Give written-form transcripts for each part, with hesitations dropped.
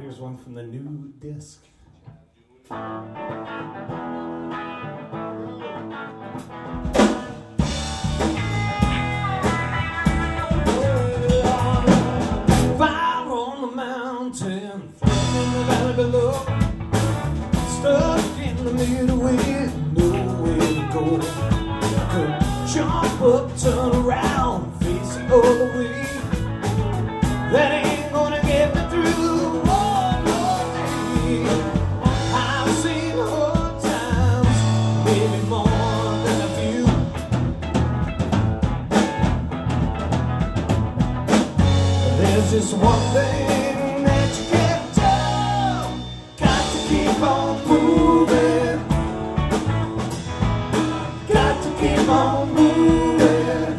Here's one from the new disc. Fire on the mountain, in the valley below, stuck in the middle with nowhere to go. Could jump up, turn around, face the other way. That ain't gonna get me through one more day. I've seen hard times, maybe more than a few. There's just one thing that you can't do. Got to keep on moving. Got to keep on moving.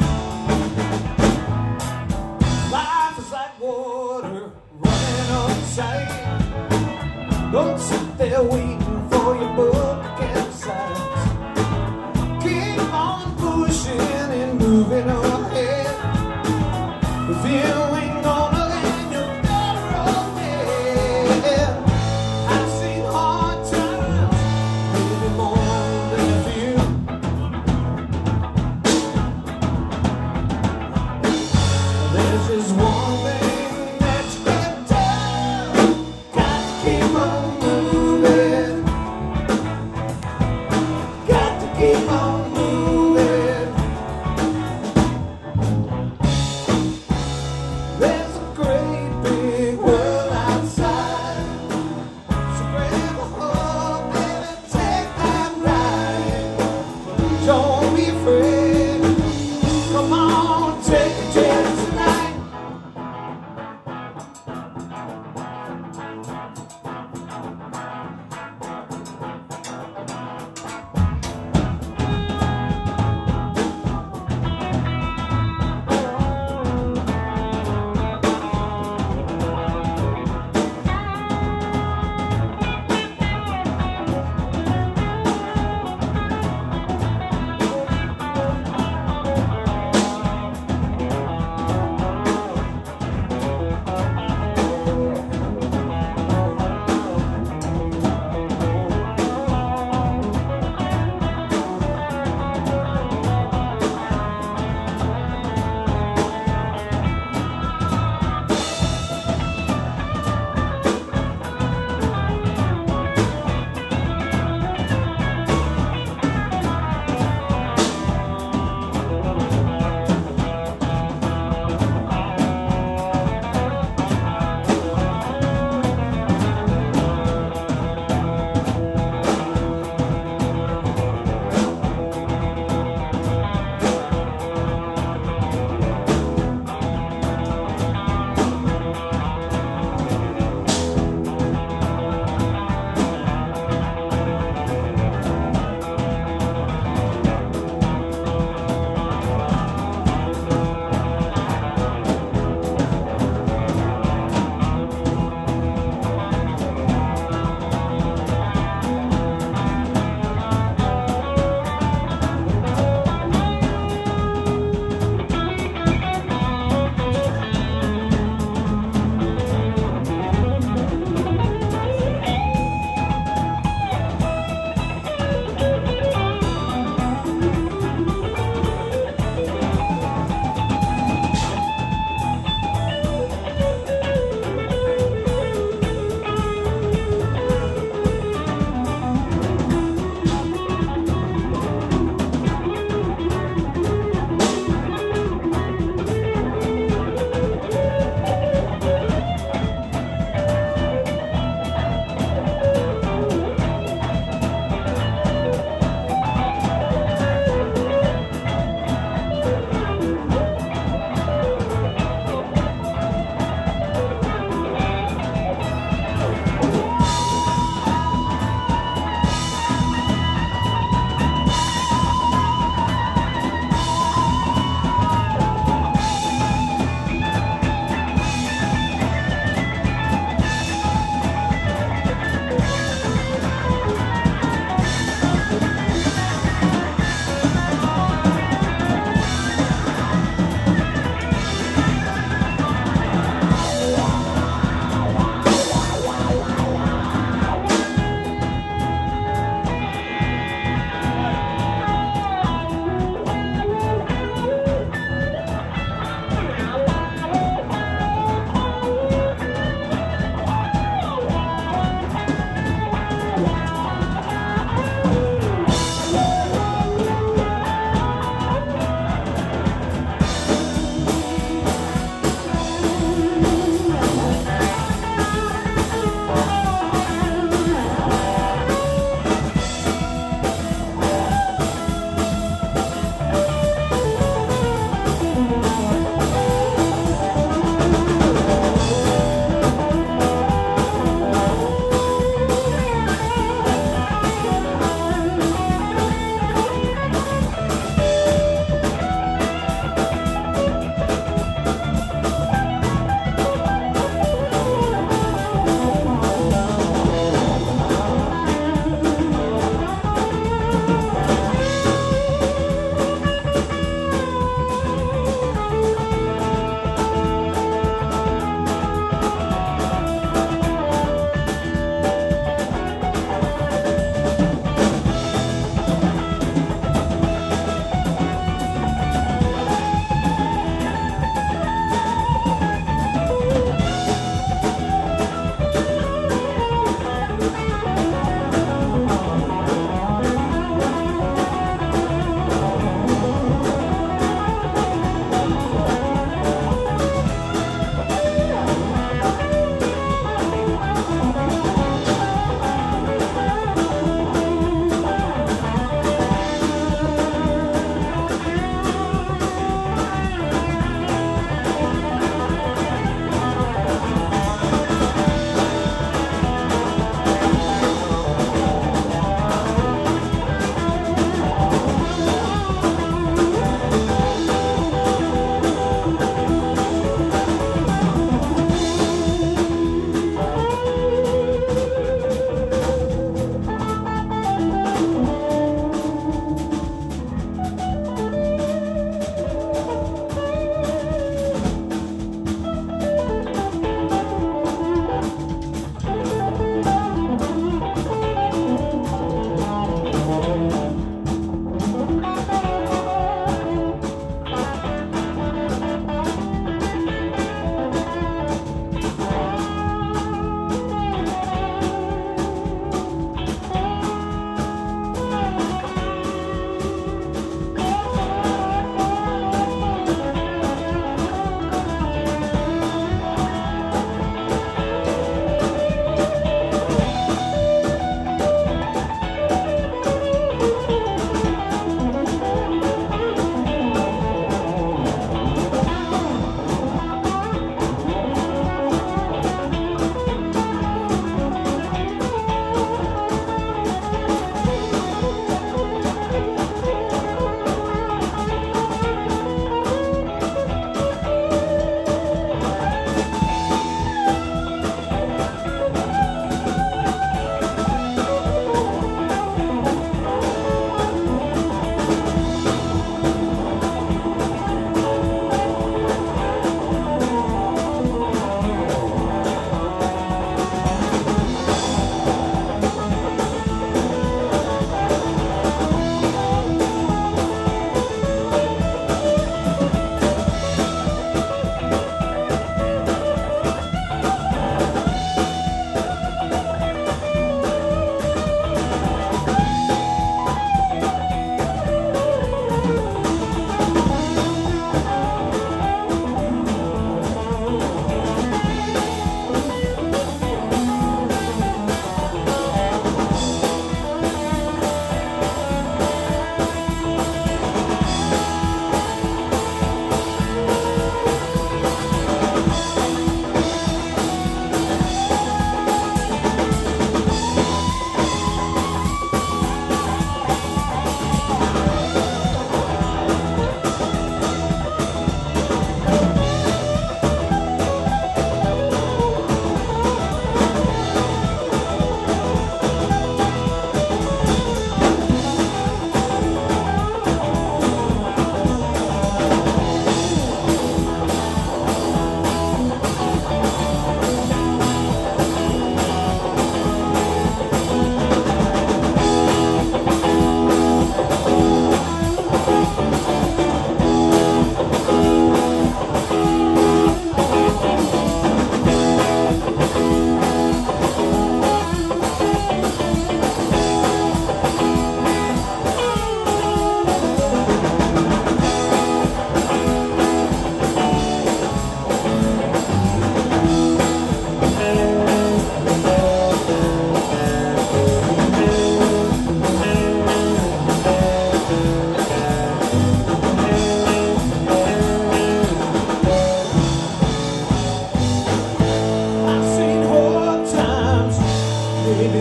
Life is like water running on the side. Don't sit there waiting for your boat to capsize. Keep on pushing and moving ahead. If you ain't gonna land, you're better off dead. I've seen hard times, maybe more than a few. There's just one thing that you can do. Got to keep on moving.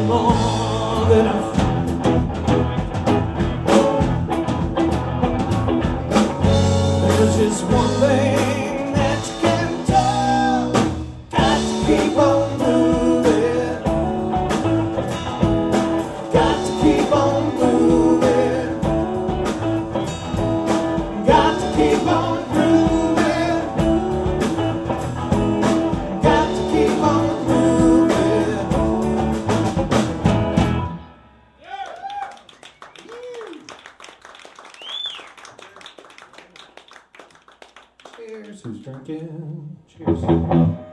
more than I feel. There's just one thing that you can tell. Got to keep on moving. Got to keep on moving. Got to keep on moving. Got to keep on moving. Cheers, who's drinking? Cheers.